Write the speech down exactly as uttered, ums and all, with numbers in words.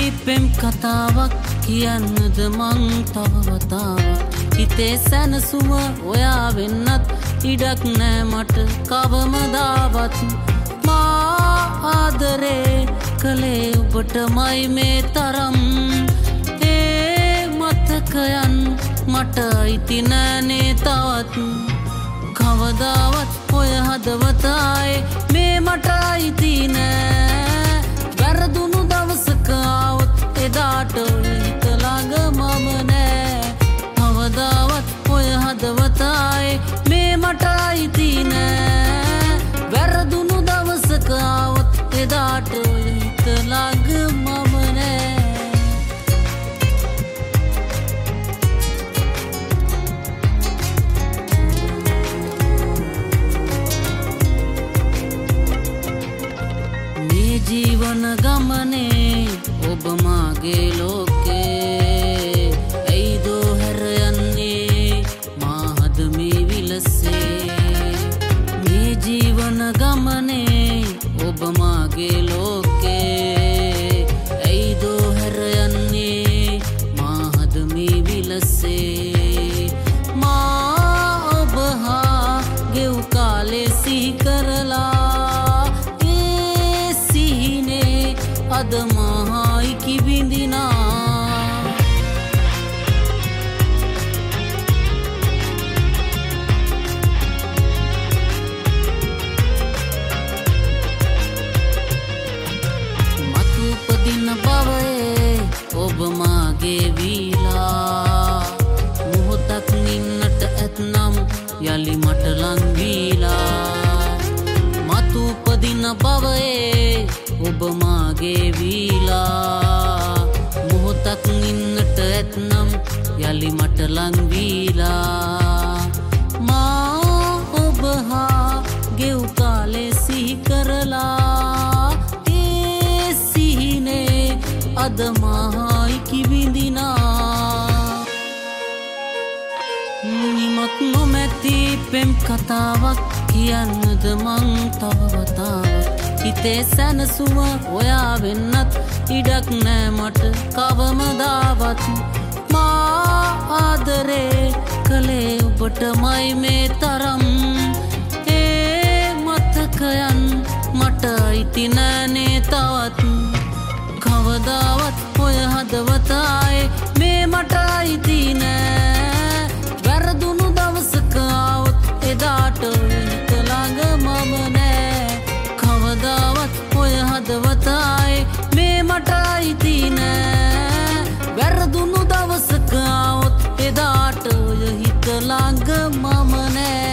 පෙම් කතාවක් කියන්නද මං තව වතාවක් හිතේ සැනසුම ඔයා වෙන්නත් ඉඩක් නෑ මට කවමදාවත් මා ආදරේ කළේ ඔබටමයි මේ තරම් ඒ මතකයන් මට අයිති නෑනේ තවත් කවදාවත් ඔය හදවතයි මේ මට අයිති නෑ වැරදුණු දවසක ආවොත් එදාට හිත ළඟ මම නෑ කවදාවත් ඔය හදවතයි මේ මට අයිති නෑ වැරදුණු දවසක ආවොත් එදාට හිත ළඟ මම නෑ ජීවන ගමනේ ඔබ මාගේ ලෝකේ ඇයිදෝ හැර යන්නේ මාහද මේ විලසේ මේ ජීවන ගමනේ ඔබ මාගේ ලෝකේ ඇයිදෝ හැර යන්නේ මාහද මේ විලසේ මා ඔබ හා ගෙව් කාලේ සිහි කරලා අද මහයි කිවිඳිනා මතු උපදින බවයේ ඔබ මාගේ වීලා මොහොතක් නින්නට ඇත්නම් යලි මට ලං වීලා මතු උපදින බවයේ ඔබ මාගේ වීලා මොහොතක් ඉන්නට ඇත්නම් යලි මට ලං වීලා මා ඔබ හා ගෙව් කාලේ සිහි කරලා ඒ සිහිනේ අද මහයි කිවිඳිනා නිමක් නොමැති පෙම් කතාවක් කියන්නද මං තව වතාවක් හිතේ සැනසුම ඔයා වෙන්නත් ඉඩක් නෑ මට කවමදාවත් මා ආදරේ කළේ ඔබටමයි මේ තරම් ඒ මතකයන් මට අයිති නෑනේ තවත් කවදාවත් ඔය හදවතයි මේ මට අයිති නෑ වැරදුණු දවසක ආවොත් එදාට හිත ළඟ මම නෑ කවදාවත් ඔය හදවතයි මේ මට අයිති නෑ වැරදුණු දවසක ආවොත් එදාට ඔය හිත ළඟ මම නෑ